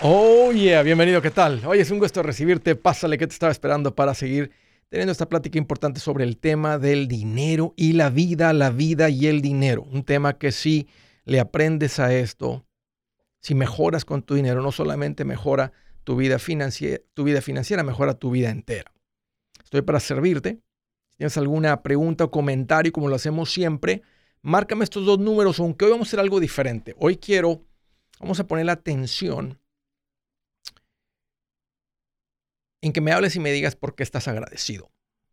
Oh, yeah, bienvenido, ¿qué tal? Oye, es un gusto recibirte. Pásale, que te estaba esperando para seguir teniendo esta plática importante sobre el tema del dinero y la vida y el dinero. Un tema que si le aprendes a esto, si mejoras con tu dinero, no solamente mejora tu vida financiera, mejora tu vida entera. Estoy para servirte. Si tienes alguna pregunta o comentario, como lo hacemos siempre, márcame estos dos números, aunque hoy vamos a hacer algo diferente. Vamos a poner la atención en que me hables y me digas por qué estás agradecido.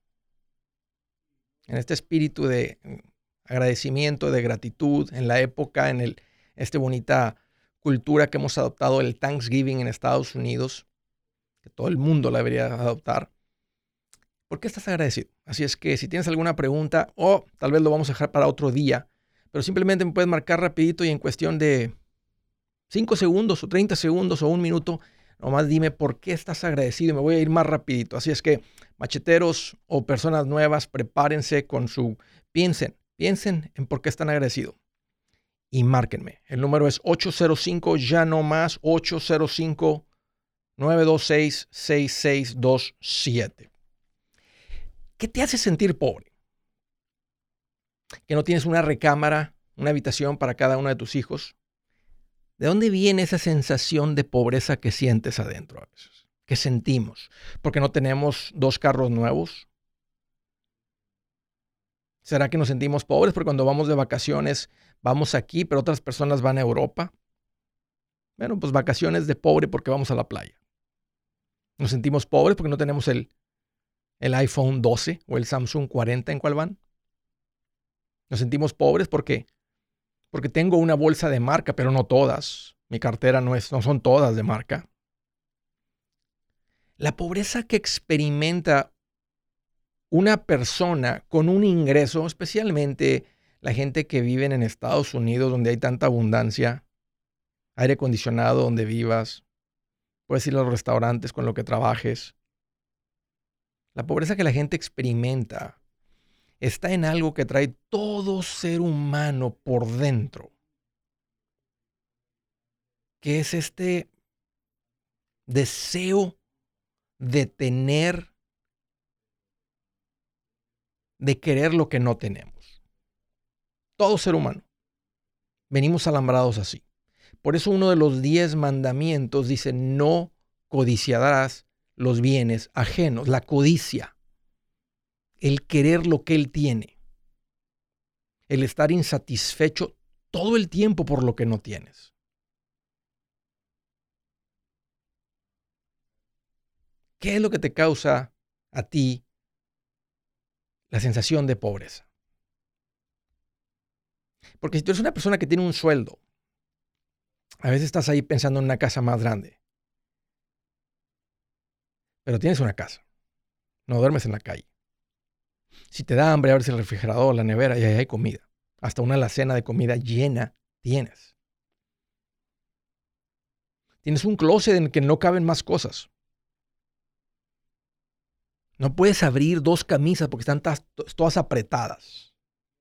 En este espíritu de agradecimiento, de gratitud, en la época, esta bonita cultura que hemos adoptado, el Thanksgiving en Estados Unidos, que todo el mundo la debería adoptar. ¿Por qué estás agradecido? Así es que si tienes alguna pregunta, o tal vez lo vamos a dejar para otro día, pero simplemente me puedes marcar rapidito y en cuestión de 5 segundos o 30 segundos o un minuto, nomás dime por qué estás agradecido y me voy a ir más rapidito. Así es que, macheteros o personas nuevas, prepárense piensen en por qué están agradecidos y márquenme. El número es 805, ya no más, 805-926-6627. ¿Qué te hace sentir pobre? ¿Que no tienes una recámara, una habitación para cada uno de tus hijos? ¿De dónde viene esa sensación de pobreza que sientes adentro a veces? ¿Qué sentimos? ¿Porque no tenemos 2 carros nuevos? ¿Será que nos sentimos pobres porque cuando vamos de vacaciones vamos aquí, pero otras personas van a Europa? Bueno, pues vacaciones de pobre porque vamos a la playa. ¿Nos sentimos pobres porque no tenemos el iPhone 12 o el Samsung 40 en cuál van? ¿Nos sentimos pobres porque tengo una bolsa de marca, pero no todas? Mi cartera no son todas de marca. La pobreza que experimenta una persona con un ingreso, especialmente la gente que vive en Estados Unidos, donde hay tanta abundancia, aire acondicionado donde vivas, puedes ir a los restaurantes con lo que trabajes. La pobreza que la gente experimenta está en algo que trae todo ser humano por dentro, que es este deseo de tener, de querer lo que no tenemos. Todo ser humano. Venimos alambrados así. Por eso uno de los 10 mandamientos dice, no codiciarás los bienes ajenos. La codicia, el querer lo que él tiene, el estar insatisfecho todo el tiempo por lo que no tienes. ¿Qué es lo que te causa a ti la sensación de pobreza? Porque si tú eres una persona que tiene un sueldo, a veces estás ahí pensando en una casa más grande, pero tienes una casa, no duermes en la calle. Si te da hambre, abres el refrigerador, la nevera y ahí hay comida. Hasta una alacena de comida llena tienes. Tienes un closet en el que no caben más cosas. No puedes abrir 2 camisas porque están todas apretadas.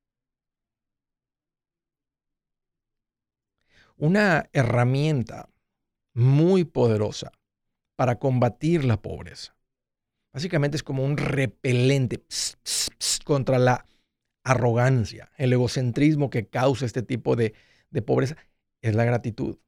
Una herramienta muy poderosa para combatir la pobreza. Básicamente es como un repelente contra la arrogancia, el egocentrismo que causa este tipo de pobreza, es la gratitud.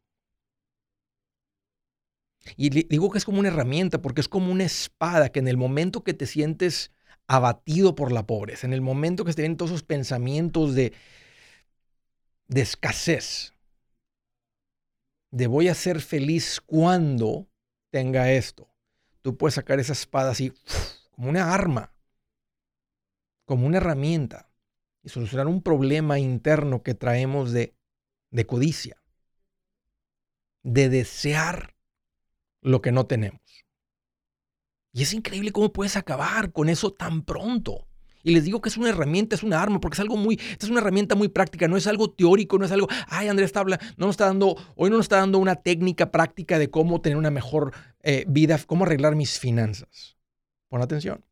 Y digo que es como una herramienta porque es como una espada que en el momento que te sientes abatido por la pobreza, en el momento que te vienen todos esos pensamientos de escasez, de voy a ser feliz cuando tenga esto, tú puedes sacar esa espada así como una arma, como una herramienta y solucionar un problema interno que traemos de codicia, de desear lo que no tenemos. Y es increíble cómo puedes acabar con eso tan pronto. Y les digo que es una herramienta, es una arma, porque esta es una herramienta muy práctica, no es algo teórico, no es algo, ay, Andrés hoy no nos está dando una técnica práctica de cómo tener una mejor vida, cómo arreglar mis finanzas. Pon atención.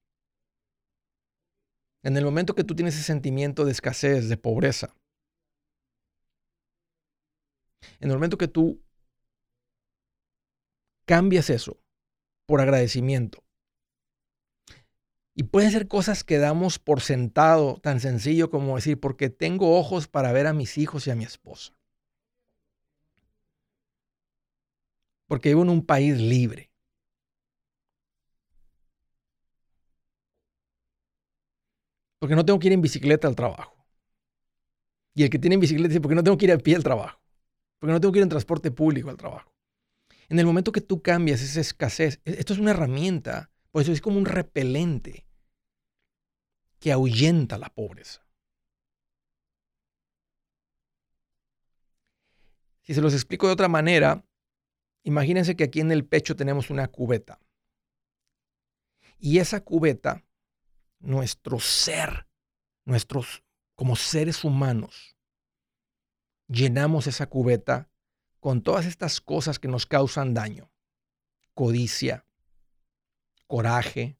En el momento que tú tienes ese sentimiento de escasez, de pobreza, en el momento que tú cambias eso por agradecimiento. Y pueden ser cosas que damos por sentado, tan sencillo como decir, porque tengo ojos para ver a mis hijos y a mi esposa. Porque vivo en un país libre. Porque no tengo que ir en bicicleta al trabajo. Y el que tiene en bicicleta dice, porque no tengo que ir a pie al trabajo. Porque no tengo que ir en transporte público al trabajo. En el momento que tú cambias esa escasez, esto es una herramienta, por eso es como un repelente que ahuyenta la pobreza. Si se los explico de otra manera, imagínense que aquí en el pecho tenemos una cubeta. Y esa cubeta, nuestro ser, como seres humanos, llenamos esa cubeta con todas estas cosas que nos causan daño. Codicia, coraje,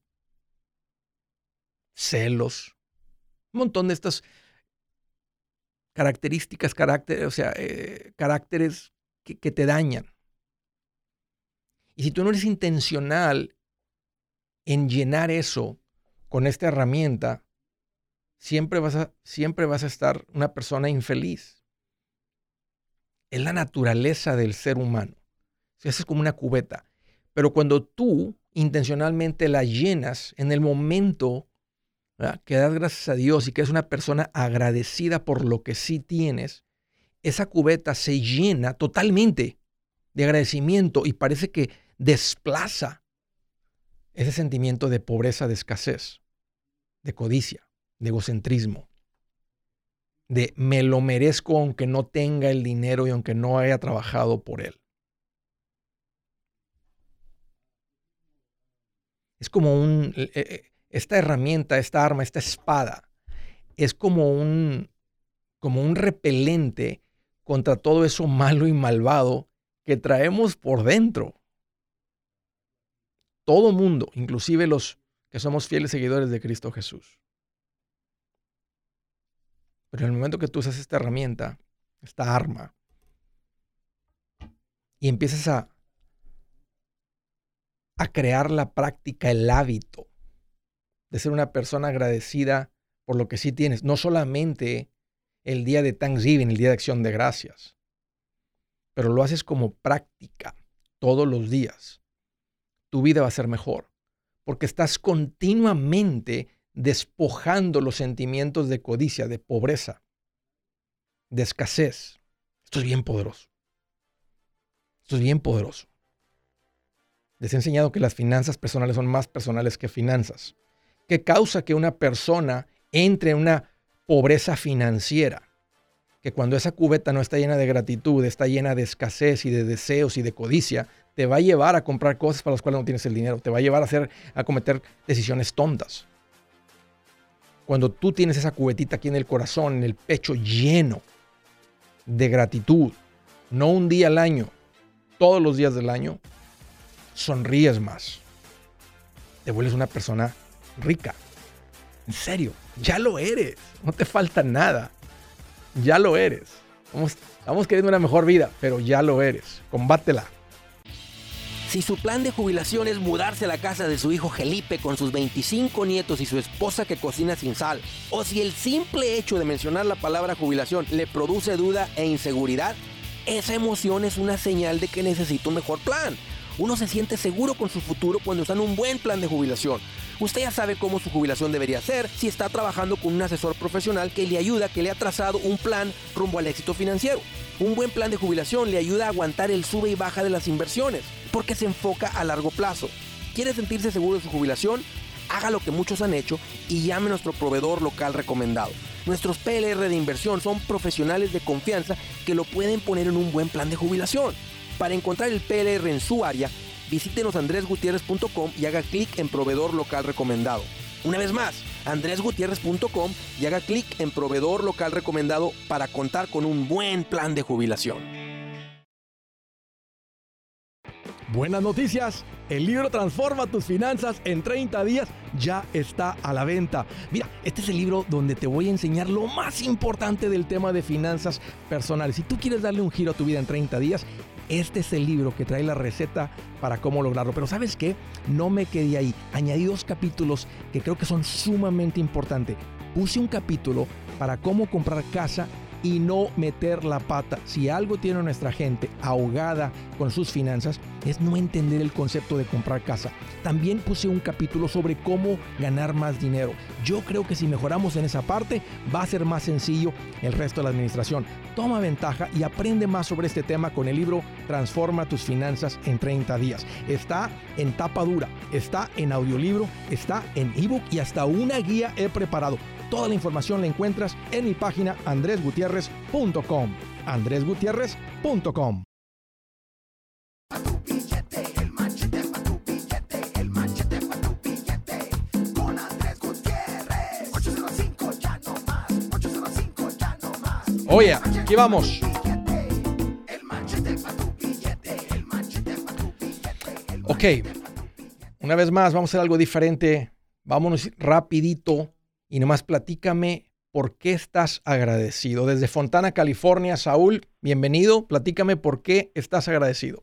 celos, un montón de estas características, caracteres que te dañan. Y si tú no eres intencional en llenar eso con esta herramienta, siempre vas a estar una persona infeliz. Es la naturaleza del ser humano. Esa es como una cubeta. Pero cuando tú intencionalmente la llenas en el momento, ¿verdad?, que das gracias a Dios y que eres una persona agradecida por lo que sí tienes, esa cubeta se llena totalmente de agradecimiento y parece que desplaza ese sentimiento de pobreza, de escasez, de codicia, de egocentrismo, de me lo merezco aunque no tenga el dinero y aunque no haya trabajado por él. Es como esta herramienta, esta arma, esta espada, es como un repelente contra todo eso malo y malvado que traemos por dentro. Todo mundo, inclusive los que somos fieles seguidores de Cristo Jesús. Pero en el momento que tú usas esta herramienta, esta arma, y empiezas a crear la práctica, el hábito de ser una persona agradecida por lo que sí tienes, no solamente el día de Thanksgiving, el día de Acción de Gracias, pero lo haces como práctica todos los días, tu vida va a ser mejor, porque estás continuamente despojando los sentimientos de codicia, de pobreza, de escasez. Esto es bien poderoso. Esto es bien poderoso. Les he enseñado que las finanzas personales son más personales que finanzas. ¿Qué causa que una persona entre en una pobreza financiera? Que cuando esa cubeta no está llena de gratitud, está llena de escasez y de deseos y de codicia, te va a llevar a comprar cosas para las cuales no tienes el dinero. Te va a llevar a cometer decisiones tontas. Cuando tú tienes esa cubetita aquí en el corazón, en el pecho lleno de gratitud, no un día al año, todos los días del año, sonríes más. Te vuelves una persona rica. En serio, ya lo eres. No te falta nada. Ya lo eres. Estamos queriendo una mejor vida, pero ya lo eres. Combátela. Si su plan de jubilación es mudarse a la casa de su hijo Felipe con sus 25 nietos y su esposa que cocina sin sal, o si el simple hecho de mencionar la palabra jubilación le produce duda e inseguridad, esa emoción es una señal de que necesita un mejor plan. Uno se siente seguro con su futuro cuando está en un buen plan de jubilación. Usted ya sabe cómo su jubilación debería ser si está trabajando con un asesor profesional que le ayuda, que le ha trazado un plan rumbo al éxito financiero. Un buen plan de jubilación le ayuda a aguantar el sube y baja de las inversiones, porque se enfoca a largo plazo. ¿Quiere sentirse seguro de su jubilación? Haga lo que muchos han hecho y llame a nuestro proveedor local recomendado. Nuestros PLR de inversión son profesionales de confianza que lo pueden poner en un buen plan de jubilación. Para encontrar el PLR en su área, visítenos andresgutierrez.com y haga clic en proveedor local recomendado. Una vez más, andresgutierrez.com y haga clic en proveedor local recomendado para contar con un buen plan de jubilación. Buenas noticias. El libro Transforma tus finanzas en 30 días ya está a la venta. Mira, este es el libro donde te voy a enseñar lo más importante del tema de finanzas personales. Si tú quieres darle un giro a tu vida en 30 días, Este es el libro que trae la receta para cómo lograrlo. Pero ¿sabes qué? No me quedé ahí. Añadí 2 capítulos que creo que son sumamente importantes. Puse un capítulo para cómo comprar casa y no meter la pata. Si algo tiene nuestra gente ahogada con sus finanzas, es no entender el concepto de comprar casa. También puse un capítulo sobre cómo ganar más dinero. Yo creo que si mejoramos en esa parte, va a ser más sencillo el resto de la administración. Toma ventaja y aprende más sobre este tema con el libro Transforma tus finanzas en 30 días. Está en tapa dura, está en audiolibro, está en ebook y hasta una guía he preparado. Toda la información la encuentras en mi página andresgutierrez.com. andresgutierrez.com. Oye, aquí vamos. Ok, una vez más vamos a hacer algo diferente. Vámonos rapidito y nomás platícame por qué estás agradecido. Desde Fontana, California, Saúl, bienvenido. Platícame por qué estás agradecido.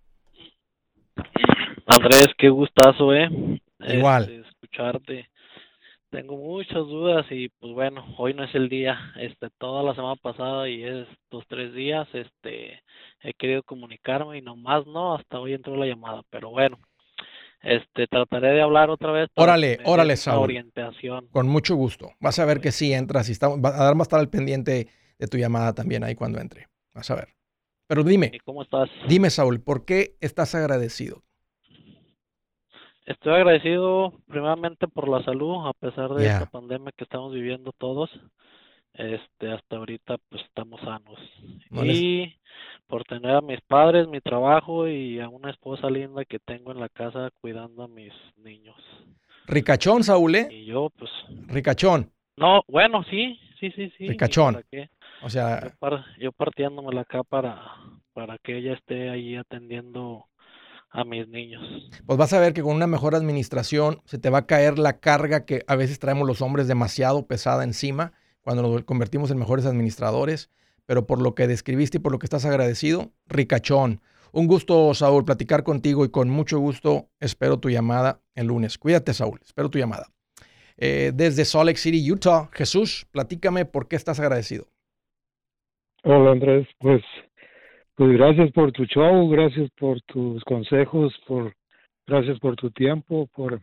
Andrés, qué gustazo, Igual. escucharte. Tengo muchas dudas y pues bueno, hoy no es el día. Toda la semana pasada y estos 3 días, he querido comunicarme y nomás no, hasta hoy entró la llamada, pero bueno, trataré de hablar otra vez para que me Órale, des una Saúl. orientación. Con mucho gusto. Vas a ver que sí entras y va a estar al pendiente de tu llamada también ahí cuando entre. Vas a ver. Pero dime, ¿Y cómo estás? Saúl, ¿por qué estás agradecido? Estoy agradecido primeramente por la salud, a pesar de Yeah. esta pandemia que estamos viviendo todos. Hasta ahorita pues estamos sanos. No les- Y por tener a mis padres, mi trabajo y a una esposa linda que tengo en la casa cuidando a mis niños. Ricachón, Saúl, ¿eh? Y yo pues, Ricachón. no, bueno, sí. ¿Y Ricachón. para qué? O sea, Yo partiéndomela acá para que ella esté ahí atendiendo a mis niños. pues vas a ver que con una mejor administración se te va a caer la carga que a veces traemos los hombres demasiado pesada encima cuando nos convertimos en mejores administradores. Pero por lo que describiste y por lo que estás agradecido, ricachón. Un gusto, Saúl, platicar contigo y con mucho gusto espero tu llamada el lunes. Cuídate, Saúl, espero tu llamada. Desde Salt Lake City, Utah, Jesús, platícame por qué estás agradecido. Hola Andrés, pues gracias por tu show, gracias por tus consejos, gracias por tu tiempo, por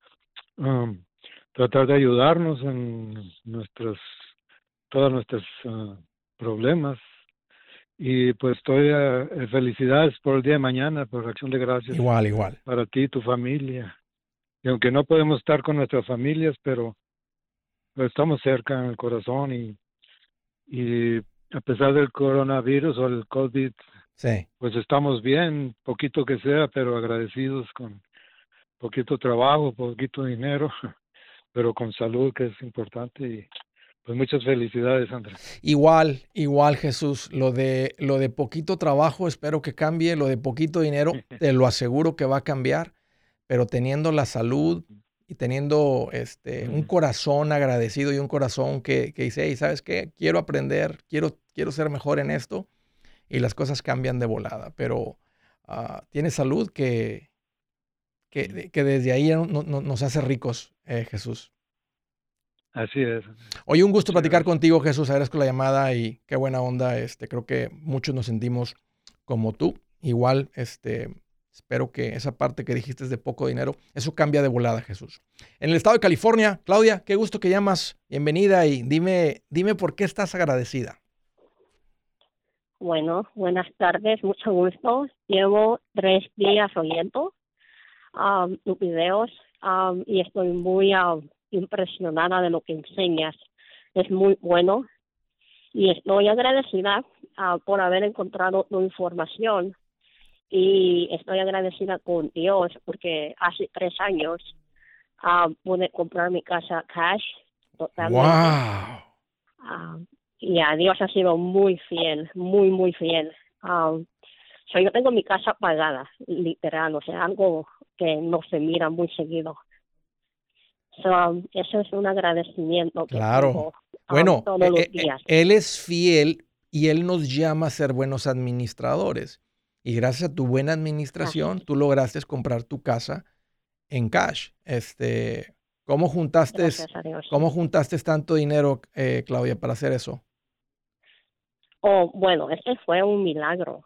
tratar de ayudarnos en todos nuestros problemas. Y pues estoy felicidades por el día de mañana, por acción de gracias. Igual. Para ti y tu familia. Y aunque no podemos estar con nuestras familias, pero estamos cerca en el corazón y a pesar del coronavirus o el COVID, Sí. pues estamos bien, poquito que sea, pero agradecidos con poquito trabajo, poquito dinero, pero con salud, que es importante. Y pues muchas felicidades, Andrés. Igual, Jesús. Lo de poquito trabajo, espero que cambie. Lo de poquito dinero, te lo aseguro que va a cambiar. Pero teniendo la salud y teniendo un corazón agradecido y un corazón que dice, hey, ¿sabes qué? Quiero aprender, quiero ser mejor en esto. Y las cosas cambian de volada. Pero tienes salud que desde ahí nos hace ricos, Jesús. Así es. Oye, un gusto platicar contigo, Jesús. Agradezco la llamada y qué buena onda. Creo que muchos nos sentimos como tú. Igual, espero que esa parte que dijiste de poco dinero, eso cambia de volada, Jesús. En el estado de California, Claudia, qué gusto que llamas. Bienvenida y dime por qué estás agradecida. Bueno, buenas tardes, mucho gusto. Llevo 3 días oyendo tus videos y estoy muy impresionada de lo que enseñas. Es muy bueno y estoy agradecida por haber encontrado tu información y estoy agradecida con Dios porque hace 3 años pude comprar mi casa cash totalmente. ¡Wow! Y a Dios ha sido muy fiel, muy fiel. Yo tengo mi casa pagada, literal, o sea, algo que no se mira muy seguido. Eso es un agradecimiento que tengo bueno, todos los días. Él es fiel y Él nos llama a ser buenos administradores. Y gracias a tu buena administración, tú lograste comprar tu casa en cash. Gracias a Dios. ¿Cómo juntaste tanto dinero, Claudia, para hacer eso? Oh, bueno, este fue un milagro.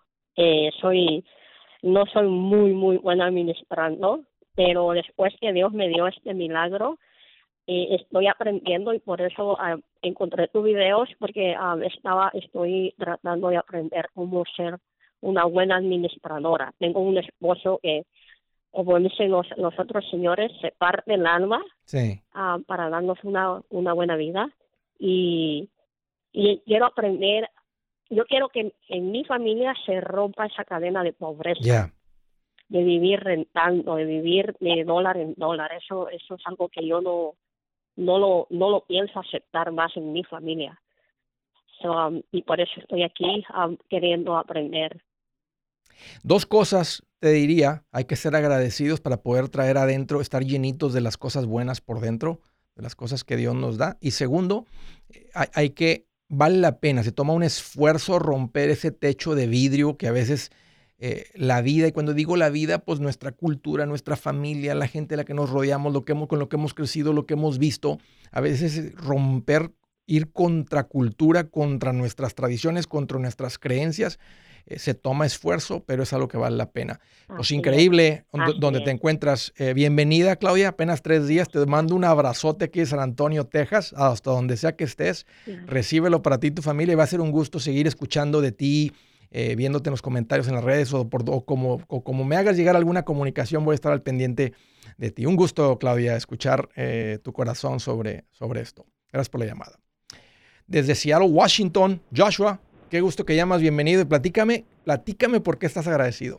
No soy muy buena administrando, pero después que Dios me dio este milagro, estoy aprendiendo y por eso encontré tus videos porque estoy tratando de aprender cómo ser una buena administradora. Tengo un esposo que, como dicen los otros señores, se parte el alma Sí. para darnos una buena vida y quiero aprender. Yo quiero que en mi familia se rompa esa cadena de pobreza. Ya. De vivir rentando, de vivir de dólar en dólar. Eso es algo que yo no lo pienso aceptar más en mi familia. Y por eso estoy aquí queriendo aprender. Dos cosas te diría, hay que ser agradecidos para poder traer adentro, estar llenitos de las cosas buenas por dentro, de las cosas que Dios nos da. Y segundo, vale la pena, se toma un esfuerzo romper ese techo de vidrio que a veces la vida, y cuando digo la vida, pues nuestra cultura, nuestra familia, la gente a la que nos rodeamos, con lo que hemos crecido, lo que hemos visto, a veces romper, ir contra cultura, contra nuestras tradiciones, contra nuestras creencias, se toma esfuerzo, pero es algo que vale la pena. Pues increíble donde te encuentras. Bienvenida, Claudia, apenas 3 días. Te mando un abrazote aquí de San Antonio, Texas, hasta donde sea que estés. Recíbelo para ti y tu familia y va a ser un gusto seguir escuchando de ti, viéndote en los comentarios en las redes o como me hagas llegar alguna comunicación, voy a estar al pendiente de ti. Un gusto, Claudia, escuchar tu corazón sobre esto. Gracias por la llamada. Desde Seattle, Washington, Joshua, qué gusto que llamas, bienvenido y platícame por qué estás agradecido.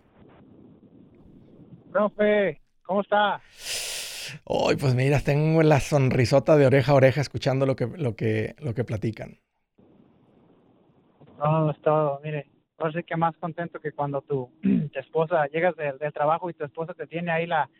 Profe, ¿cómo está? Hoy, pues mira, tengo la sonrisota de oreja a oreja escuchando lo que platican. No, es todo, mire, ahora sí que más contento que cuando tu esposa, llegas del trabajo y tu esposa te tiene ahí la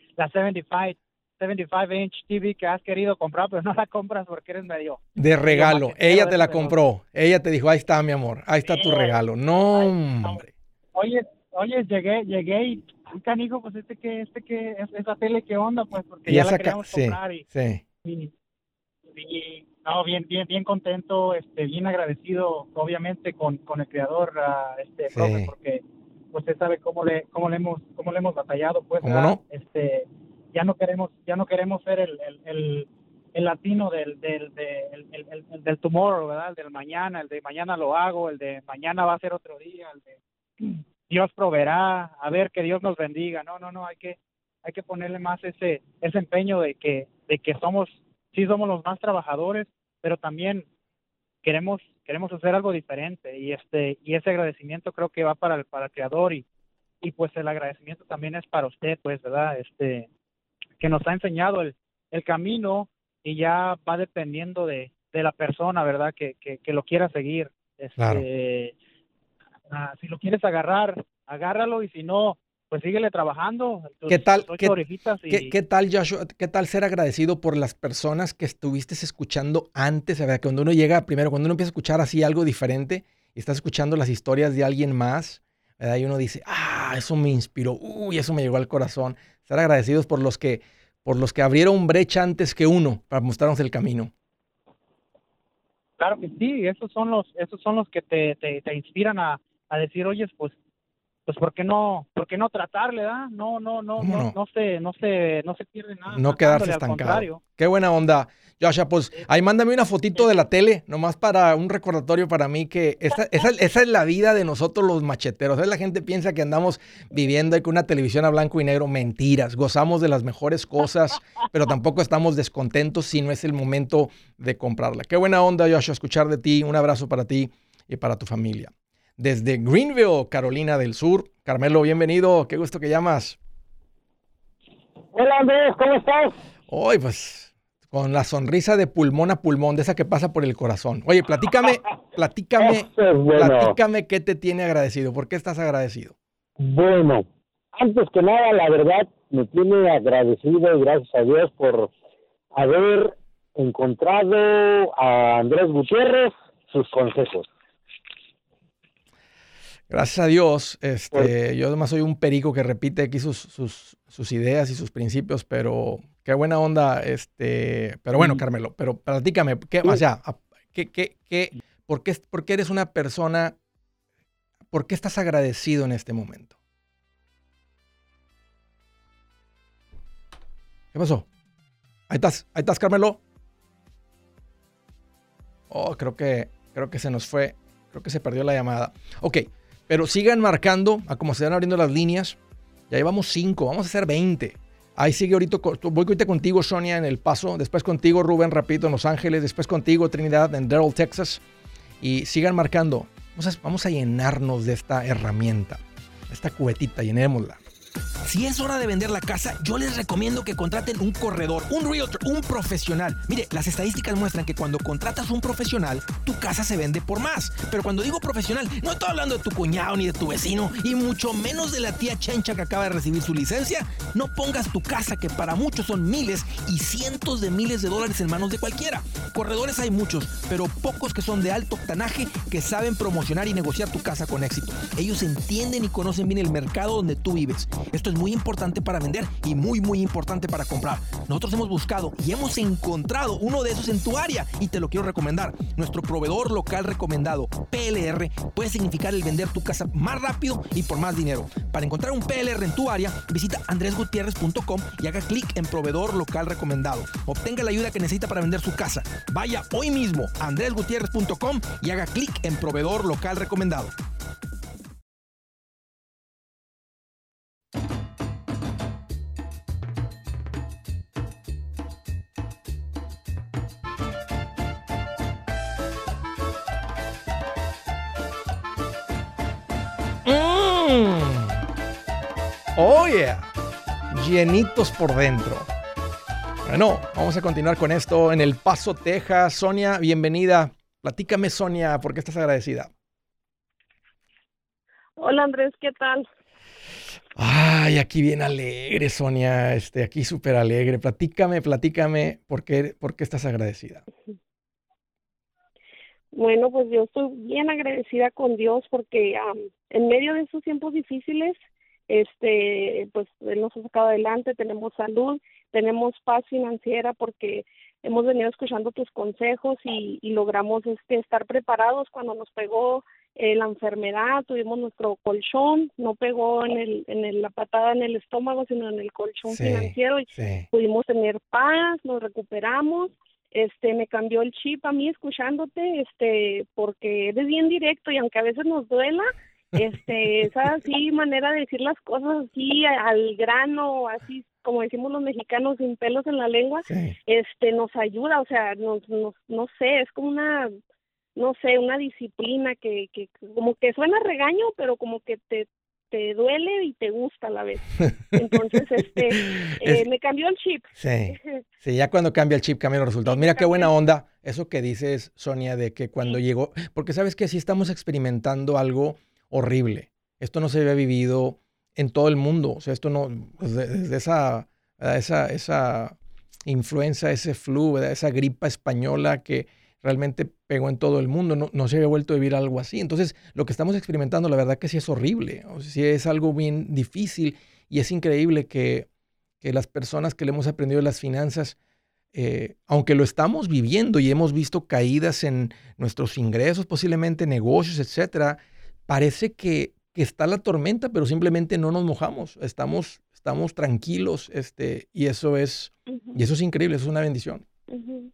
75-inch TV que has querido comprar, pero no la compras porque eres medio... De regalo, ella te la de los- compró, ella te dijo, ahí está mi amor, ahí está tu regalo. No, hombre. Oye, llegué y, ay, canijo, pues esa tele, ¿qué onda? Pues porque Y ya esa la queríamos comprar sí. y no, bien contento, bien agradecido, obviamente, con el creador, profe, porque usted sabe cómo le hemos batallado, pues, ¿Cómo no? ya no queremos ser el latino del tomorrow, ¿verdad? El del mañana, el de mañana lo hago, el de mañana va a ser otro día, el de Dios proveerá, a ver, que Dios nos bendiga. No, hay que ponerle más ese empeño de que somos los más trabajadores, pero también queremos hacer algo diferente y ese agradecimiento creo que va para el creador y pues el agradecimiento también es para usted, pues, ¿verdad? Que nos ha enseñado el camino y ya va dependiendo de la persona, ¿verdad? Que lo quiera seguir. Claro. Si lo quieres agarrar, agárralo, y si no, pues síguele trabajando. ¿Qué tal, tus 8 orejitas qué tal, Joshua? ¿Qué tal ser agradecido por las personas que estuviste escuchando antes? A ver, cuando uno empieza a escuchar así algo diferente y estás escuchando las historias de alguien más, ¿verdad? Y uno dice, eso me inspiró, eso me llegó al corazón. Ser agradecidos por los que abrieron brecha antes que uno para mostrarnos el camino. Claro que sí, esos son los que te inspiran a decir, oye, pues ¿por qué no tratarle, da? No se pierde nada. No quedarse estancado. Al contrario. Qué buena onda, Joshua. Pues ahí mándame una fotito de la tele, nomás para un recordatorio para mí que esa es la vida de nosotros los macheteros. La gente piensa que andamos viviendo ahí con una televisión a blanco y negro. Mentiras, gozamos de las mejores cosas, pero tampoco estamos descontentos si no es el momento de comprarla. Qué buena onda, Joshua, escuchar de ti. Un abrazo para ti y para tu familia. Desde Greenville, Carolina del Sur. Carmelo, bienvenido. Qué gusto que llamas. Hola, Andrés, ¿cómo estás? Hoy, pues, con la sonrisa de pulmón a pulmón, de esa que pasa por el corazón. Oye, platícame qué te tiene agradecido. ¿Por qué estás agradecido? Bueno, antes que nada, la verdad, me tiene agradecido y gracias a Dios por haber encontrado a Andrés Gutiérrez sus consejos. Gracias a Dios, yo además soy un perico que repite aquí sus ideas y sus principios, pero qué buena onda, pero bueno, Carmelo, pero platícame, o sea, ¿por qué eres una persona, por qué estás agradecido en este momento? ¿Qué pasó? Ahí estás, Carmelo. Oh, creo que se nos fue, creo que se perdió la llamada. Ok. Pero sigan marcando a como se van abriendo las líneas. Ya llevamos 5, vamos a hacer 20. Ahí sigue ahorita, voy ahorita contigo, Sonia, en El Paso. Después contigo, Rubén, rapidito, en Los Ángeles. Después contigo, Trinidad, en Darrell, Texas. Y sigan marcando. Vamos a llenarnos de esta herramienta. Esta cubetita, llenémosla. Si es hora de vender la casa, yo les recomiendo que contraten un corredor, un realtor, un profesional. Mire, las estadísticas muestran que cuando contratas un profesional, tu casa se vende por más. Pero cuando digo profesional, no estoy hablando de tu cuñado ni de tu vecino, y mucho menos de la tía Chencha que acaba de recibir su licencia. No pongas tu casa, que para muchos son miles y cientos de miles de dólares, en manos de cualquiera. Corredores hay muchos, pero pocos que son de alto octanaje, que saben promocionar y negociar tu casa con éxito. Ellos entienden y conocen bien el mercado donde tú vives. Esto es muy importante para vender y muy, muy importante para comprar. Nosotros hemos buscado y hemos encontrado uno de esos en tu área y te lo quiero recomendar. Nuestro proveedor local recomendado, PLR, puede significar el vender tu casa más rápido y por más dinero. Para encontrar un PLR en tu área, visita andresgutierrez.com y haga clic en proveedor local recomendado. Obtenga la ayuda que necesita para vender su casa. Vaya hoy mismo a andresgutierrez.com y haga clic en proveedor local recomendado. Oh yeah, llenitos por dentro. Bueno, vamos a continuar con esto en El Paso, Texas. Sonia, bienvenida. Platícame, Sonia, ¿por qué estás agradecida? Hola, Andrés, ¿qué tal? Ay, aquí bien alegre, Sonia. Aquí súper alegre. Platícame, ¿por qué estás agradecida? Bueno, pues yo estoy bien agradecida con Dios porque en medio de estos tiempos difíciles, pues Él nos ha sacado adelante, tenemos salud, tenemos paz financiera porque hemos venido escuchando tus consejos y logramos estar preparados cuando nos pegó la enfermedad. Tuvimos nuestro colchón, no pegó en la patada en el estómago, sino en el colchón financiero, y pudimos tener paz, nos recuperamos. Me cambió el chip a mí escuchándote, porque eres bien directo y aunque a veces nos duela, esa así manera de decir las cosas así al grano, así como decimos los mexicanos, sin pelos en la lengua, nos ayuda, o sea, no sé, es como una disciplina que como que suena regaño, pero como que te duele y te gusta a la vez. Entonces, me cambió el chip. Sí, ya cuando cambia el chip cambian los resultados. Mira qué buena onda eso que dices, Sonia, de que cuando llegó, porque sabes que sí estamos experimentando algo horrible. Esto no se había vivido en todo el mundo. O sea, esto no, desde esa influenza, ese flu, ¿verdad? Esa gripa española que realmente pegó en todo el mundo, no se había vuelto a vivir algo así. Entonces, lo que estamos experimentando, la verdad que sí es horrible, o sea, sí es algo bien difícil y es increíble que las personas que le hemos aprendido las finanzas, aunque lo estamos viviendo y hemos visto caídas en nuestros ingresos, posiblemente negocios, etcétera, parece que está la tormenta, pero simplemente no nos mojamos, estamos tranquilos, y eso es increíble, eso es una bendición. Uh-huh.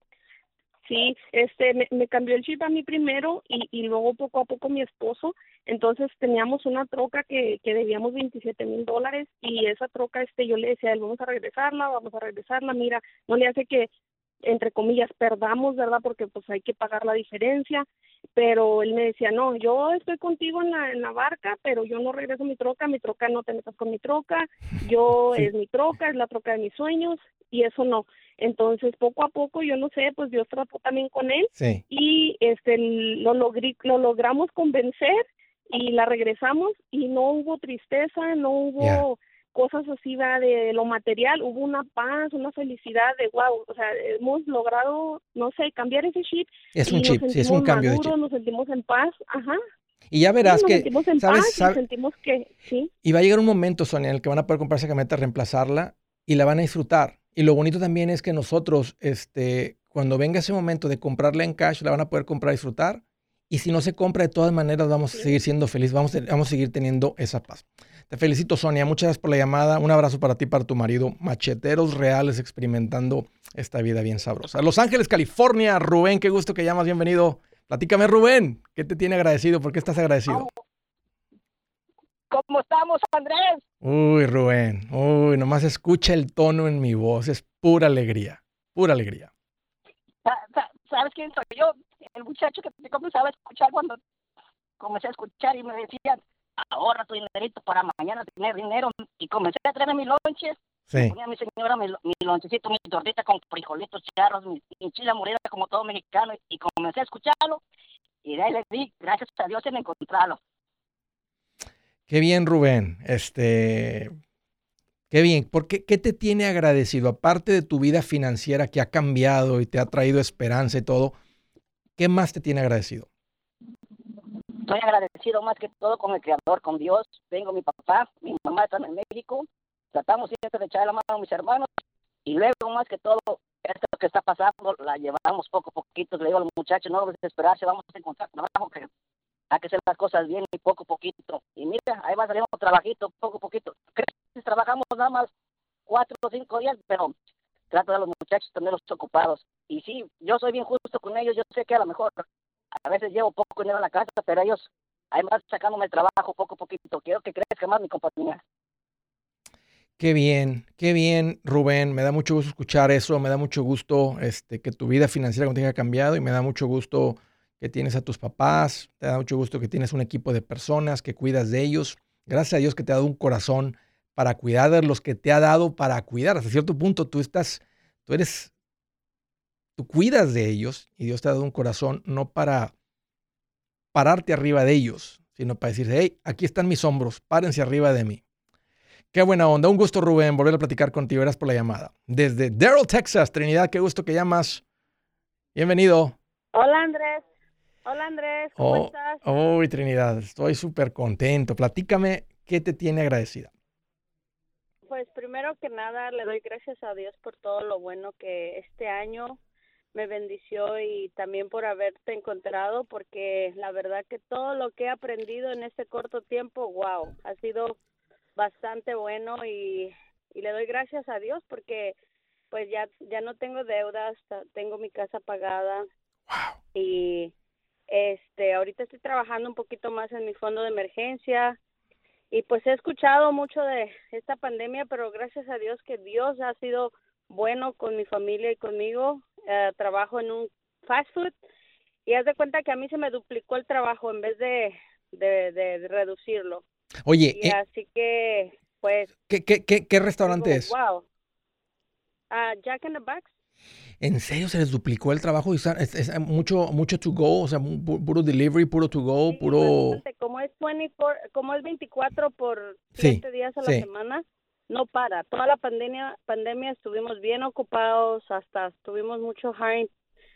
Sí, me cambió el chip a mí primero y luego poco a poco mi esposo. Entonces teníamos una troca que debíamos $27,000 y esa troca, yo le decía a él, vamos a regresarla, mira, no le hace que, entre comillas, perdamos, ¿verdad? Porque pues hay que pagar la diferencia, pero él me decía, no, yo estoy contigo en la barca, pero yo no regreso mi troca, no te metas con mi troca, es mi troca, es la troca de mis sueños, y eso no. Entonces, poco a poco, yo no sé, pues Dios trató también con él, y lo logramos convencer y la regresamos y no hubo tristeza, no hubo cosas así de lo material, hubo una paz, una felicidad de wow, o sea, hemos logrado, no sé, cambiar ese chip. Es un chip, sí, es un cambio de chip. Nos sentimos en paz, Y ya verás nos que, sentimos en ¿sabes? paz y sentimos que, sí. Y va a llegar un momento, Sonia, en el que van a poder comprar esa camioneta, reemplazarla y la van a disfrutar. Y lo bonito también es que nosotros, cuando venga ese momento de comprarla en cash, la van a poder comprar y disfrutar. Y si no se compra, de todas maneras vamos a seguir siendo felices, vamos a seguir teniendo esa paz. Te felicito, Sonia. Muchas gracias por la llamada. Un abrazo para ti y para tu marido. Macheteros reales experimentando esta vida bien sabrosa. Los Ángeles, California. Rubén, qué gusto que llamas. Bienvenido. Platícame, Rubén. ¿Qué te tiene agradecido? ¿Por qué estás agradecido? ¿Cómo estamos, Andrés? Uy, Rubén. Uy, nomás escucha el tono en mi voz. Es pura alegría. Pura alegría. ¿Sabes quién soy yo? El muchacho que te comenzaba a escuchar cuando comencé a escuchar y me decían, ahorra tu dinerito para mañana tener dinero. Y comencé a traerme mis lonches. Sí. Ponía a mi señora mi lonchecito, mi tortita con frijolitos, charros, mi chile morena como todo mexicano. Y comencé a escucharlo. Y de ahí le di, gracias a Dios, en encontrarlo. Qué bien, Rubén. Qué bien. ¿Qué te tiene agradecido? Aparte de tu vida financiera que ha cambiado y te ha traído esperanza y todo, ¿qué más te tiene agradecido? Estoy agradecido más que todo con el Creador, con Dios. Tengo mi papá, mi mamá están en México. Tratamos siempre de echar la mano a mis hermanos. Y luego, más que todo, esto que está pasando, la llevamos poco a poquito. Le digo a los muchachos, no desesperarse, vamos a encontrar trabajo, que hay que hacer las cosas bien y poco a poquito. Y mira, ahí va saliendo un trabajito, poco a poquito. Trabajamos nada más 4 o 5 días, pero trato de los muchachos tenerlos ocupados. Y sí, yo soy bien justo con ellos. Yo sé que a lo mejor a veces llevo poco dinero en la casa, pero ellos ahí van sacándome el trabajo poco a poquito. Quiero que crezca más mi compañía. Qué bien, Rubén. Me da mucho gusto escuchar eso. Me da mucho gusto que tu vida financiera contigo haya cambiado y me da mucho gusto que tienes a tus papás. Te da mucho gusto que tienes un equipo de personas, que cuidas de ellos. Gracias a Dios que te ha dado un corazón para cuidar de los que te ha dado para cuidar. Hasta cierto punto tú cuidas de ellos y Dios te ha dado un corazón no para pararte arriba de ellos, sino para decirse, hey, aquí están mis hombros, párense arriba de mí. Qué buena onda. Un gusto, Rubén, volver a platicar contigo. Gracias por la llamada. Desde Darrell, Texas. Trinidad, qué gusto que llamas. Bienvenido. Hola, Andrés. ¿Cómo estás? Uy, Trinidad, estoy súper contento. Platícame, ¿qué te tiene agradecida? Pues primero que nada, le doy gracias a Dios por todo lo bueno que este año me bendició y también por haberte encontrado, porque la verdad que todo lo que he aprendido en este corto tiempo, wow, ha sido bastante bueno y le doy gracias a Dios porque pues ya no tengo deudas, tengo mi casa pagada. Wow. Y ahorita estoy trabajando un poquito más en mi fondo de emergencia y pues he escuchado mucho de esta pandemia, pero gracias a Dios que Dios ha sido bueno con mi familia y conmigo. Trabajo en un fast food y haz de cuenta que a mí se me duplicó el trabajo en vez de reducirlo. Oye, y así que pues ¿qué restaurante digo, es? wow. Jack in the Box. ¿En serio se les duplicó el trabajo? Es mucho to go, o sea, puro delivery, puro to go, Sí, puro... bastante. Como es 24 por 7 días a la semana, no para. Toda la pandemia estuvimos bien ocupados, hasta tuvimos mucho hiring,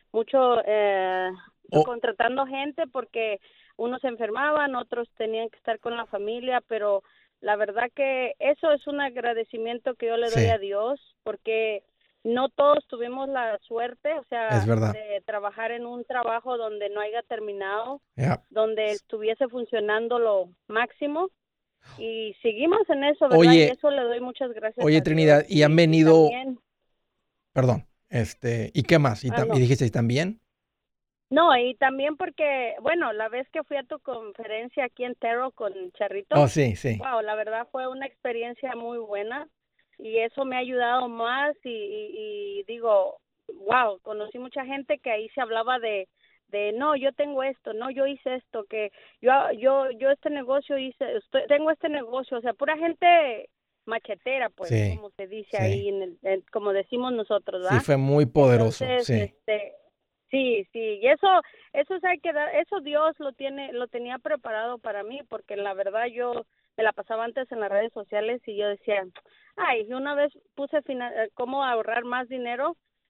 contratando gente porque unos se enfermaban, otros tenían que estar con la familia, pero la verdad que eso es un agradecimiento que yo le doy a Dios, porque no todos tuvimos la suerte, o sea, de trabajar en un trabajo donde no haya terminado, donde estuviese funcionando lo máximo, y seguimos en eso, ¿verdad? Oye, y eso le doy muchas gracias oye, a Trinidad, Dios. y han venido... Y también, Perdón, ¿y qué más? ¿Y dijiste, ¿y también? no, y también porque, bueno, la vez que fui a tu conferencia aquí en Terrell con Charrito, oh, sí. Wow, la verdad fue una experiencia muy buena y eso me ha ayudado más y digo, wow, conocí mucha gente que ahí se hablaba de no, yo tengo esto, no, yo hice esto, que yo este negocio tengo este negocio, o sea, pura gente machetera, pues, como se dice ahí, como decimos nosotros, ¿verdad? Sí, fue muy poderoso. Entonces, sí, y eso hay que dar, eso Dios lo tenía preparado para mí, porque la verdad yo me la pasaba antes en las redes sociales y yo decía, ay, una vez puse cómo ahorrar más dinero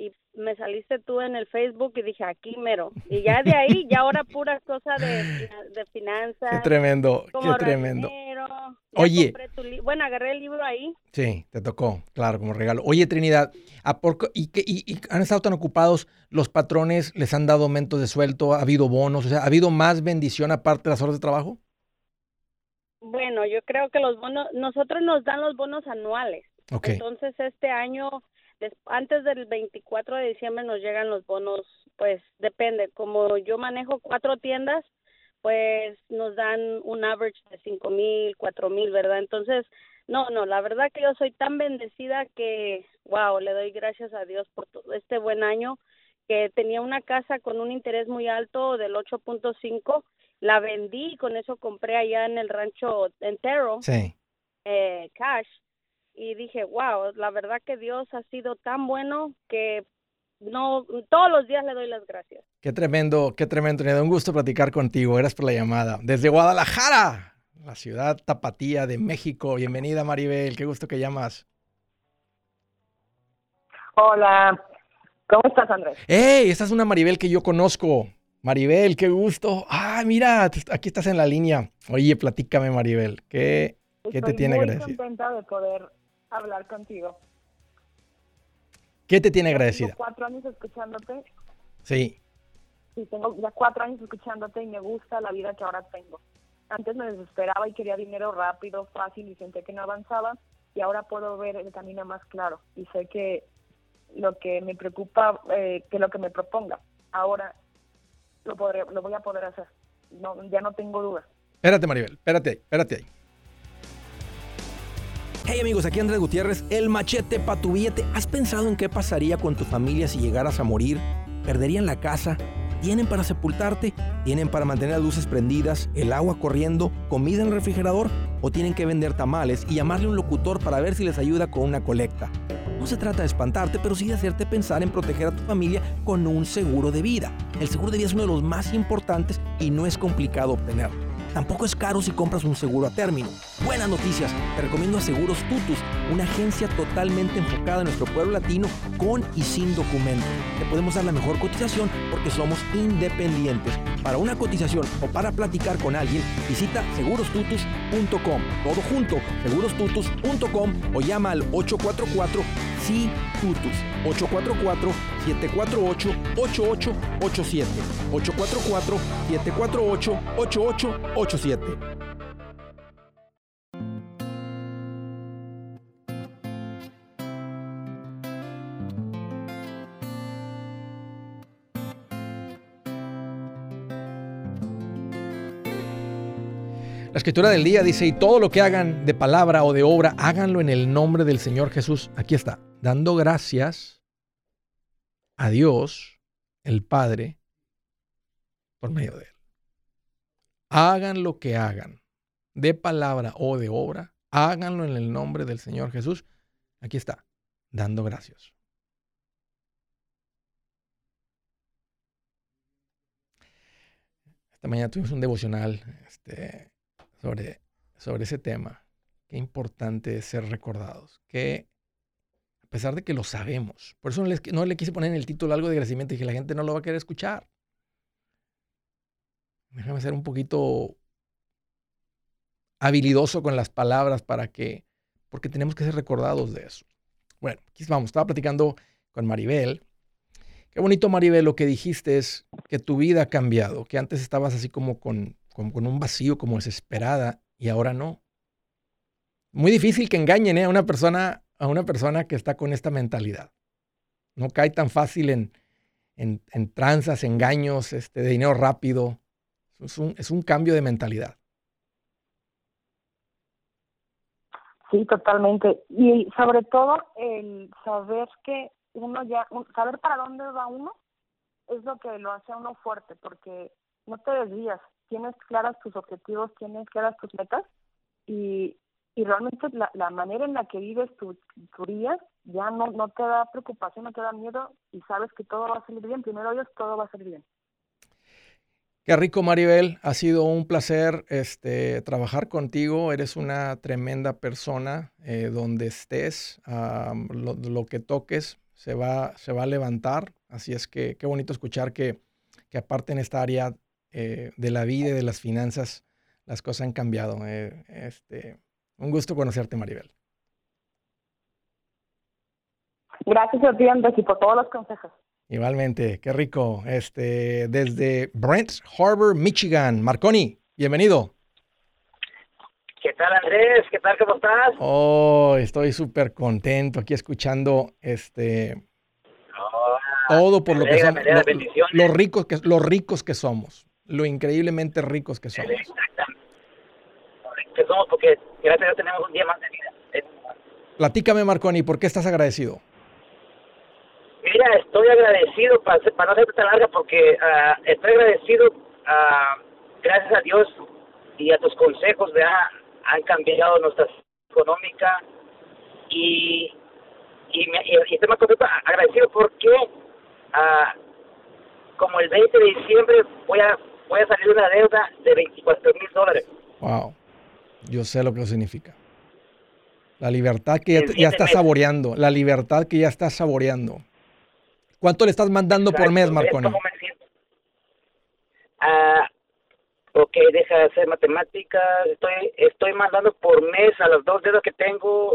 y me saliste tú en el Facebook y dije, aquí mero. Y ya de ahí, ya ahora pura cosa de finanzas. Qué tremendo, cómo qué ahorrar tremendo. dinero. Ya Oye. compré bueno, agarré el libro ahí. Sí, te tocó, claro, como regalo. Oye, Trinidad, ¿y han estado tan ocupados? ¿Los patrones les han dado aumentos de sueldo? ¿Ha habido bonos? O sea, ¿ha habido más bendición aparte de las horas de trabajo? Bueno, yo creo que los bonos, nosotros nos dan los bonos anuales. Okay. Entonces, este año, antes del 24 de diciembre nos llegan los bonos, pues depende. Como yo manejo 4 tiendas, pues nos dan un average de 5,000, 4,000, ¿verdad? Entonces, no, la verdad que yo soy tan bendecida que, wow, le doy gracias a Dios por todo este buen año, que tenía una casa con un interés muy alto del 8.5, la vendí y con eso compré allá en el rancho entero, sí. Cash, y dije, wow, la verdad que Dios ha sido tan bueno que no, todos los días le doy las gracias. Qué tremendo, Trinidad. Un gusto platicar contigo. Gracias por la llamada. Desde Guadalajara, la ciudad tapatía de México. Bienvenida, Maribel. Qué gusto que llamas. Hola. ¿Cómo estás, Andrés? ¡Hey! Esta es una Maribel que yo conozco. Maribel, qué gusto. Ah, mira, aquí estás en la línea. Oye, platícame, Maribel. ¿Qué te tiene agradecida? Estoy muy contenta de poder hablar contigo. ¿Qué te tiene agradecida? Tengo 4 años escuchándote. Sí. Sí, tengo ya 4 años escuchándote y me gusta la vida que ahora tengo. Antes me desesperaba y quería dinero rápido, fácil y sentía que no avanzaba, y ahora puedo ver el camino más claro y sé que lo que me preocupa, que lo que me proponga, ahora lo voy a poder hacer. No, ya no tengo dudas. Espérate, Maribel, espérate ahí. Hey amigos, aquí Andrés Gutiérrez, el machete pa' tu billete. ¿Has pensado en qué pasaría con tu familia si llegaras a morir? ¿Perderían la casa? ¿Tienen para sepultarte? ¿Tienen para mantener las luces prendidas, el agua corriendo, comida en el refrigerador? ¿O tienen que vender tamales y llamarle a un locutor para ver si les ayuda con una colecta? No se trata de espantarte, pero sí de hacerte pensar en proteger a tu familia con un seguro de vida. El seguro de vida es uno de los más importantes y no es complicado obtenerlo. Tampoco es caro si compras un seguro a término. Buenas noticias, te recomiendo a Seguros Tutus, una agencia totalmente enfocada en nuestro pueblo latino con y sin documentos. Te podemos dar la mejor cotización porque somos independientes. Para una cotización o para platicar con alguien, visita segurostutus.com. Todo junto, segurostutus.com o llama al 844-SI-TUTUS. 844-748-8887. 844-748-8887. La escritura del día dice, y todo lo que hagan de palabra o de obra, háganlo en el nombre del Señor Jesús. Aquí está, dando gracias a Dios, el Padre, por medio de Él. Hagan lo que hagan, de palabra o de obra, háganlo en el nombre del Señor Jesús. Aquí está, dando gracias. Esta mañana tuvimos un devocional, sobre ese tema. Qué importante es ser recordados. Que a pesar de que lo sabemos, por eso no le quise poner en el título algo de agradecimiento, dije, la gente no lo va a querer escuchar. Déjame ser un poquito habilidoso con las palabras porque tenemos que ser recordados de eso. Bueno, aquí vamos, estaba platicando con Maribel. Qué bonito, Maribel, lo que dijiste es que tu vida ha cambiado, que antes estabas así como con un vacío, como desesperada, y ahora no. Muy difícil que engañen a una persona que está con esta mentalidad. No cae tan fácil en tranzas, engaños, de dinero rápido. Es un cambio de mentalidad. Sí, totalmente. Y sobre todo el saber que saber para dónde va uno es lo que lo hace a uno fuerte, porque no te desvías. Tienes claras tus objetivos, tienes claras tus metas y realmente la manera en la que vives tu día ya no te da preocupación, no te da miedo y sabes que todo va a salir bien. Primero Dios, todo va a salir bien. Qué rico, Maribel. Ha sido un placer trabajar contigo. Eres una tremenda persona. Donde estés, lo que toques, se va a levantar. Así es que qué bonito escuchar que aparte en esta área de la vida y de las finanzas, las cosas han cambiado. Un gusto conocerte, Maribel. Gracias a ti, Andrés, y por todos los consejos. Igualmente, qué rico. Desde Brent Harbor, Michigan. Marconi, bienvenido. ¿Qué tal, Andrés? ¿Qué tal? ¿Cómo estás? Oh, estoy súper contento aquí escuchando todo por lo que somos, los ricos que somos, lo increíblemente ricos que somos. Exactamente. Que somos porque gracias a Dios tenemos un día más de vida. Platícame, Marconi, ¿por qué estás agradecido? Mira, estoy agradecido, para no hacerte tan larga, porque estoy agradecido, gracias a Dios y a tus consejos, han cambiado nuestra económica y estoy más contento, agradecido porque como el 20 de diciembre voy a salir de una deuda de $24,000. Wow, yo sé lo que eso significa. La libertad que ya estás saboreando, la libertad que ya estás saboreando. ¿Cuánto le estás mandando por mes, Marconi? ¿Cómo me siento? Ok, deja de hacer matemáticas. Estoy mandando por mes a las 2 deudas que tengo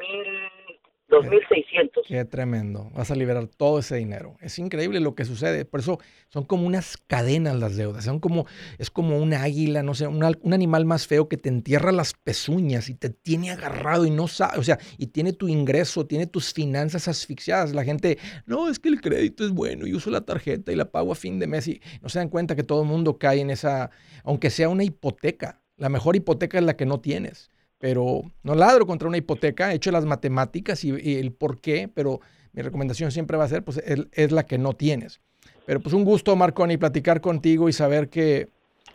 2,600. Qué tremendo. Vas a liberar todo ese dinero. Es increíble lo que sucede. Por eso son como unas cadenas las deudas. Es como un águila, no sé, un animal más feo que te entierra las pezuñas y te tiene agarrado y no sabe, o sea, y tiene tu ingreso, tiene tus finanzas asfixiadas. La gente, no, es que el crédito es bueno, yo uso la tarjeta y la pago a fin de mes y no se dan cuenta que todo el mundo cae en esa, aunque sea una hipoteca. La mejor hipoteca es la que no tienes. Pero no ladro contra una hipoteca, he hecho las matemáticas y el por qué, pero mi recomendación siempre va a ser, pues, es la que no tienes. Pero pues un gusto, Marconi, platicar contigo y saber que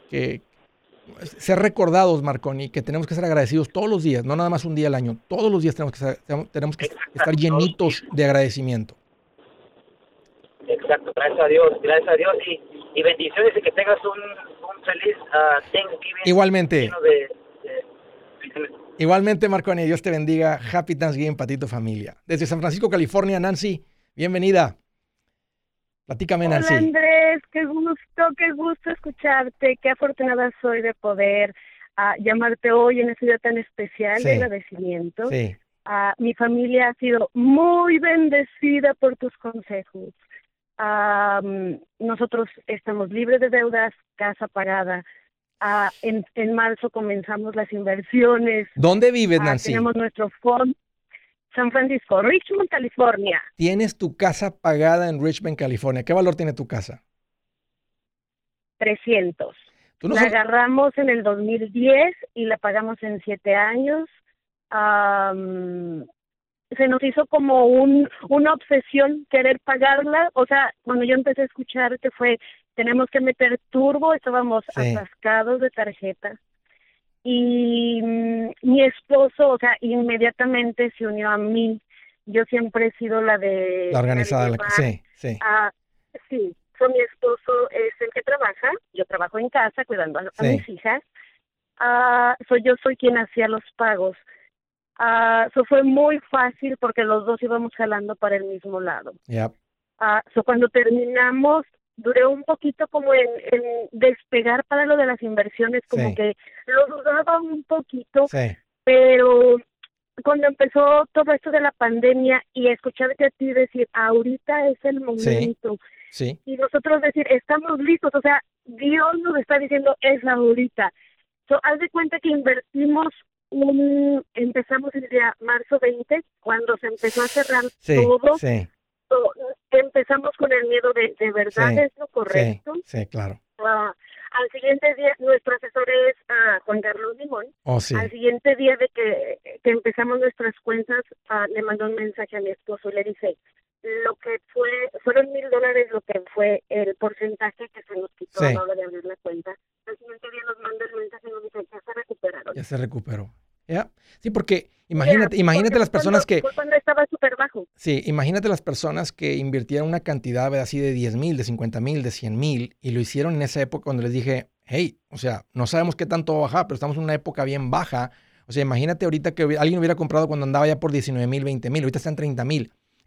ser recordados, Marconi, que tenemos que ser agradecidos todos los días, no nada más un día al año, todos los días tenemos que estar llenitos de agradecimiento. Exacto, gracias a Dios y bendiciones y que tengas un feliz Thanksgiving. Igualmente. Igualmente, Marconi, Dios te bendiga. Happy Thanksgiving para ti y tu familia. Desde San Francisco, California, Nancy, bienvenida. Platícame, Nancy. Hola, Andrés, qué gusto escucharte. Qué afortunada soy de poder llamarte hoy en este día tan especial de agradecimiento. Sí. Mi familia ha sido muy bendecida por tus consejos. Nosotros estamos libres de deudas, casa pagada. En marzo comenzamos las inversiones. ¿Dónde vives, Nancy? Tenemos nuestro fondo. San Francisco, Richmond, California. Tienes tu casa pagada en Richmond, California. ¿Qué valor tiene tu casa? 300. La agarramos en el 2010 y la pagamos en 7 años. Se nos hizo como una obsesión querer pagarla. O sea, cuando yo empecé a escucharte fue, tenemos que meter turbo, estábamos atascados de tarjeta. Y mi esposo, o sea, inmediatamente se unió a mí. Yo siempre he sido la organizada. Sí. Sí, mi esposo es el que trabaja, yo trabajo en casa cuidando a mis hijas. Yo soy quien hacía los pagos. Eso fue muy fácil porque los dos íbamos jalando para el mismo lado. Yep. Cuando terminamos, duré un poquito como en despegar para lo de las inversiones, como que lo dudaba un poquito, pero cuando empezó todo esto de la pandemia y escucharte a ti decir, ahorita es el momento, y nosotros decir, estamos listos, o sea, Dios nos está diciendo, es la ahorita. Haz de cuenta que invertimos empezamos el día marzo 20, cuando se empezó a cerrar todo. Empezamos con el miedo de verdad es lo correcto. Sí, claro. Al siguiente día, nuestro asesor es Juan Carlos Limón. Al siguiente día de que empezamos nuestras cuentas, le mandó un mensaje a mi esposo y le dice, lo que fueron $1,000 lo que fue el porcentaje que se nos quitó a la hora de abrir la cuenta. Al siguiente día nos manda el mensaje y nos dice, ya se recuperaron. Ya se recuperó. Sí, porque imagínate las personas fue cuando estaba súper bajo. Sí, imagínate las personas que invirtieron una cantidad así de 10,000, de 50,000, de 100,000 y lo hicieron en esa época cuando les dije, hey, o sea, no sabemos qué tanto va a bajar, pero estamos en una época bien baja. O sea, imagínate ahorita que alguien hubiera comprado cuando andaba ya por 19,000, 20,000, ahorita están 30,000.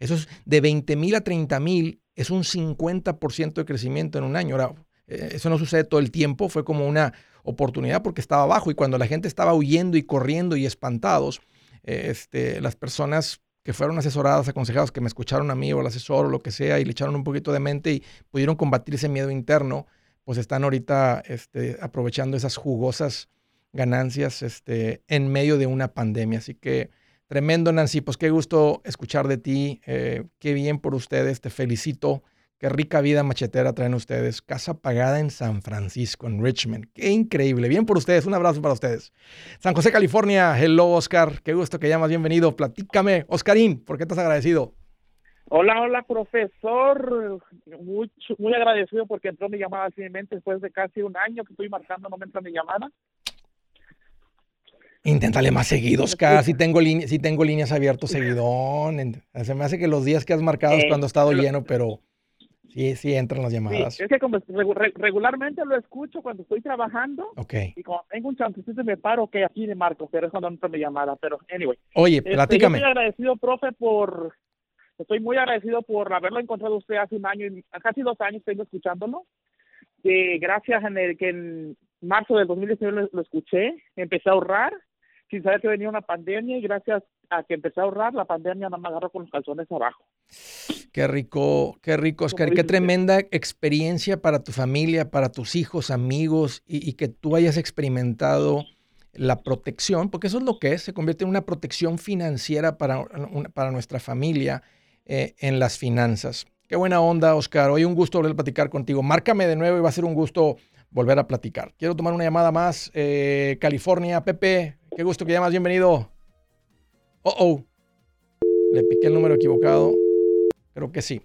Eso es de 20,000 a 30,000, es un 50% de crecimiento en un año. Ahora, eso no sucede todo el tiempo, fue como una oportunidad porque estaba bajo y cuando la gente estaba huyendo y corriendo y espantados, las personas que fueron asesoradas, aconsejadas, que me escucharon a mí o al asesor o lo que sea y le echaron un poquito de mente y pudieron combatir ese miedo interno, pues están ahorita aprovechando esas jugosas ganancias en medio de una pandemia. Así que tremendo, Nancy, pues qué gusto escuchar de ti, qué bien por ustedes, te felicito. Qué rica vida machetera traen ustedes. Casa pagada en San Francisco, en Richmond. Qué increíble. Bien por ustedes. Un abrazo para ustedes. San José, California. Hello, Oscar. Qué gusto que llamas. Bienvenido. Platícame. Oscarín, ¿por qué estás agradecido? Hola, profesor. Muy agradecido porque entró mi llamada simplemente después de casi un año que estoy marcando, no me entra mi llamada. Inténtale más seguido, Oscar. Si tengo líneas abiertas seguidón. Se me hace que los días que has marcado es cuando ha estado lleno, pero... Sí, entran las llamadas. Sí, es que como regularmente lo escucho cuando estoy trabajando. Okay. Y cuando tengo un chancecito me paro, aquí le marco, pero es cuando entra mi llamada. Pero, anyway. Oye, platícame. Yo estoy agradecido, profe, estoy muy agradecido por haberlo encontrado usted hace un año, casi 2 años tengo escuchándolo. Gracias que en marzo del 2019 lo escuché, empecé a ahorrar, sin saber que venía una pandemia, y gracias a que empecé a ahorrar, la pandemia no me agarró con los calzones abajo. Qué rico, Oscar. Qué tremenda experiencia para tu familia, para tus hijos, amigos, y que tú hayas experimentado la protección, porque eso es lo que es, se convierte en una protección financiera para nuestra familia en las finanzas. Qué buena onda, Oscar. Hoy un gusto volver a platicar contigo. Márcame de nuevo y va a ser un gusto volver a platicar. Quiero tomar una llamada más. California, Pepe, qué gusto que llamas. Bienvenido. Le piqué el número equivocado. Creo que sí.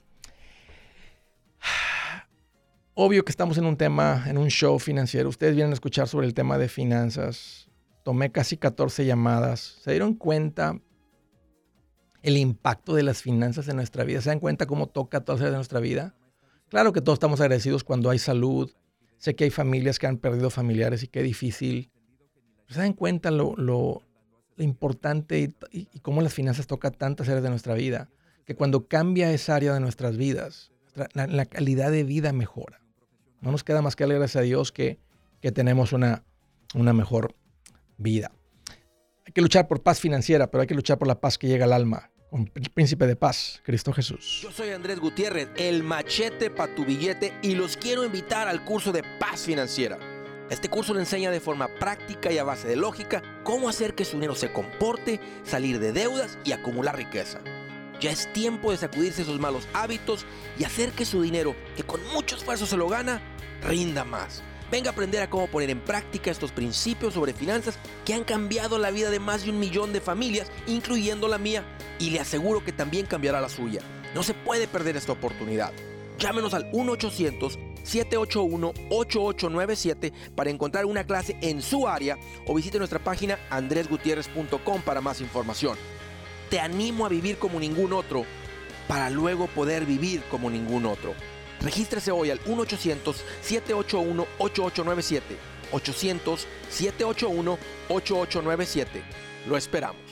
Obvio que estamos en un show financiero. Ustedes vienen a escuchar sobre el tema de finanzas. Tomé casi 14 llamadas. ¿Se dieron cuenta el impacto de las finanzas en nuestra vida? ¿Se dan cuenta cómo toca todas las áreas de nuestra vida? Claro que todos estamos agradecidos cuando hay salud. Sé que hay familias que han perdido familiares y qué difícil. ¿Se dan cuenta lo importante y cómo las finanzas tocan tantas áreas de nuestra vida? Que cuando cambia esa área de nuestras vidas, la calidad de vida mejora. No nos queda más que darle gracias a Dios que tenemos una mejor vida. Hay que luchar por paz financiera, pero hay que luchar por la paz que llega al alma. Con el príncipe de paz, Cristo Jesús. Yo soy Andrés Gutiérrez, el machete para tu billete, y los quiero invitar al curso de paz financiera. Este curso le enseña de forma práctica y a base de lógica cómo hacer que su dinero se comporte, salir de deudas y acumular riqueza. Ya es tiempo de sacudirse esos malos hábitos y hacer que su dinero, que con mucho esfuerzo se lo gana, rinda más. Venga a aprender a cómo poner en práctica estos principios sobre finanzas que han cambiado la vida de más de 1 millón de familias, incluyendo la mía, y le aseguro que también cambiará la suya. No se puede perder esta oportunidad. Llámenos al 1-800-781-8897 para encontrar una clase en su área o visite nuestra página andresgutierrez.com para más información. Te animo a vivir como ningún otro para luego poder vivir como ningún otro. Regístrese hoy al 1-800-781-8897. 800-781-8897. Lo esperamos.